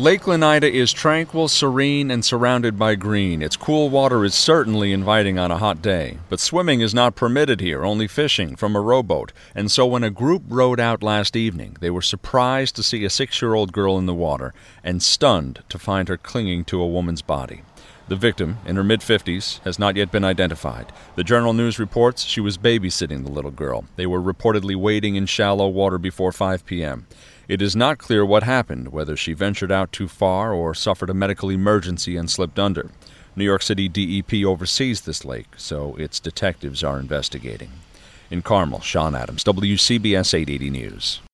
Lake Lenida is tranquil, serene, and surrounded by green. Its cool water is certainly inviting on a hot day. But swimming is not permitted here, only fishing from a rowboat. And so when a group rowed out last evening, they were surprised to see a 6-year-old girl in the water and stunned to find her clinging to a woman's body. The victim, in her mid-50s, has not yet been identified. The Journal News reports she was babysitting the little girl. They were reportedly wading in shallow water before 5 p.m. It is not clear what happened, whether she ventured out too far or suffered a medical emergency and slipped under. New York City DEP oversees this lake, so its detectives are investigating. In Carmel, Sean Adams, WCBS 880 News.